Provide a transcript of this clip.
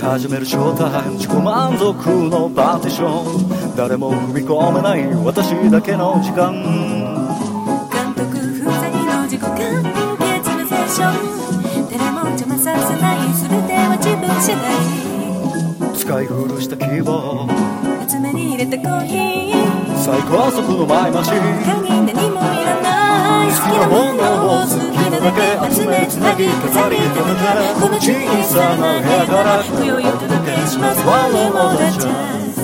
始めるショータイム、自己満足のパーティション、誰も踏み込めない私だけの時間、 監督不在の自己完結のセッション、誰も邪魔させない全ては自分次第、 使い古したキーボード、 厚めに入れたコーヒー、 最高速のマイマシン、 鍵何もいらない、好きなものを好きなだけ集めつなぎ飾り届け、この小さな部屋から今宵お届けします One more than just